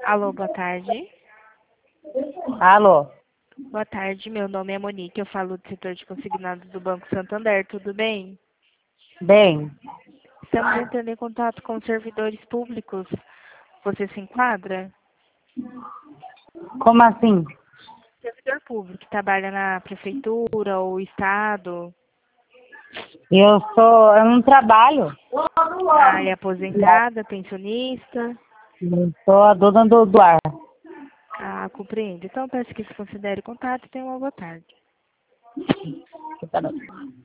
Alô, boa tarde. Alô? Boa tarde, meu nome é Monique, eu falo do setor de consignados do Banco Santander, tudo bem? Bem, Estamos entrando em contato com servidores públicos. Você se enquadra? como assim? Servidor público que trabalha na prefeitura ou estado, Eu não trabalho. área aposentada, pensionista. Eu sou a dona do ar. Ah, compreendo. Então, peço que se considere contato e tenha uma boa tarde.